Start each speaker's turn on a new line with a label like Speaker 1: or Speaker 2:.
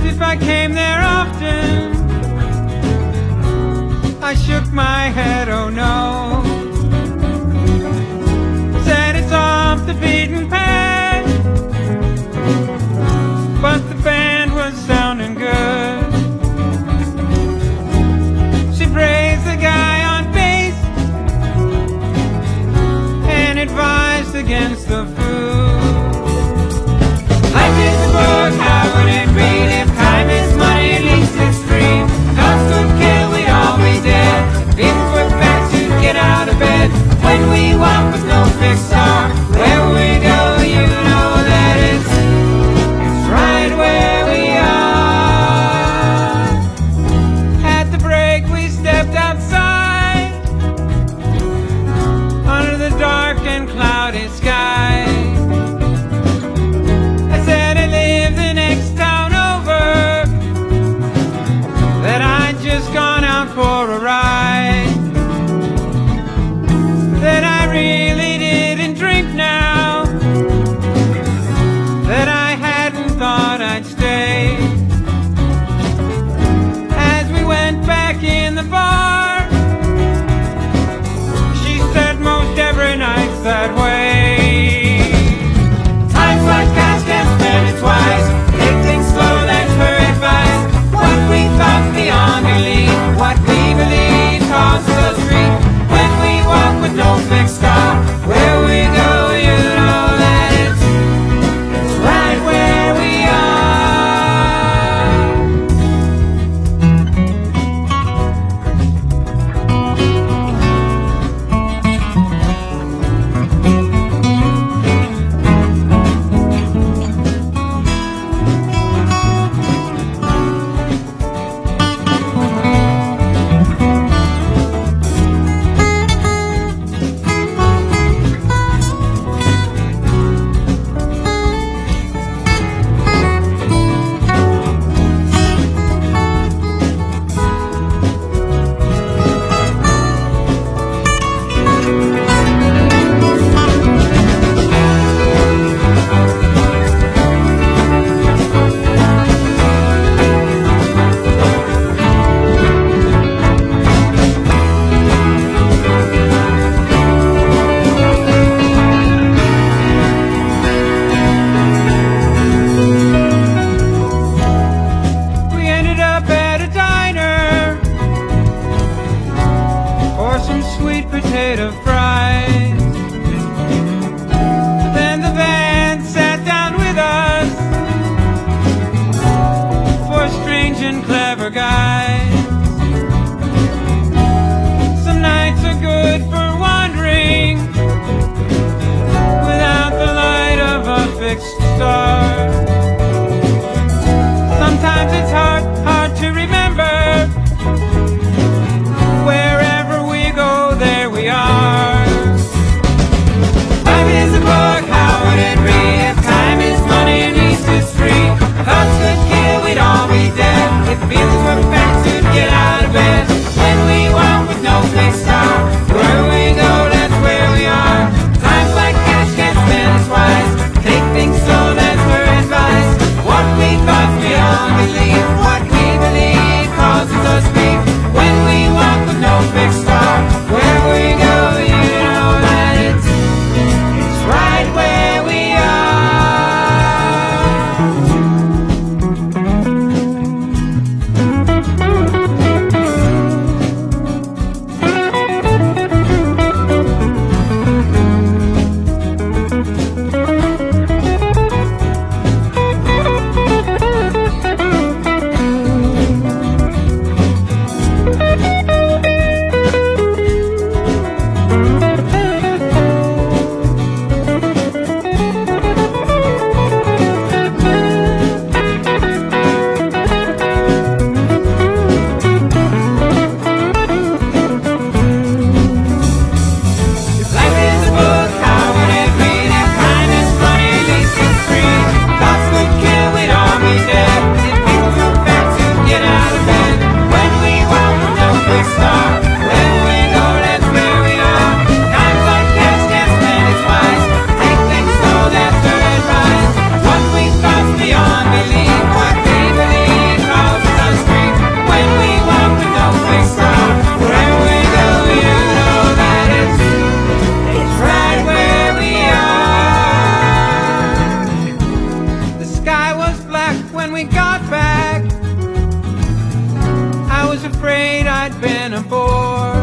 Speaker 1: if I came there often. I shook my head, oh no. Said it's off the beaten path, but the band was sounding good. She praised the guy on bass and advised against the food. Life is a book, I wouldn't read. If time is money, at least it's free. Gods could kill, we'd all be dead. Beatles were back to get out of bed. When we walk with no fixed star, where we go, you know that it's right where we are. At the break, we stepped outside under the dark and cloudy sky. I said I live the next town over, that I'd just gone out for a ride, that I really didn't drink now, that I hadn't thought I'd stay. As we went back in the bar, she said most every night's that way. Times like cash can't spend it twice. Take things slow, that's her advice. What we thought beyond belief, what we believe crosses the street. When we walk with no fixed stop, where we go, you know that it's right where we potato fries. Then the band sat down with us, four strange and clever guys. Some nights are good for wandering without the light of a fixed star. Sometimes it's hard to remember. Wherever we go, there we are. Life is a book, how would it read? If time is money, at least it's free. If thoughts could kill, we'd all be dead. If feelings were facts, we'd get out of bed. When we walk with no fixed stop, where we go, that's where we are. Times like cash can't spend it twice. Take things slow, that's her advice. What we thought beyond belief, what we believe causes us grief. When we walk with no fixed stop, where we go, you know that it's right where we are. brought back. I was afraid I'd been a bore.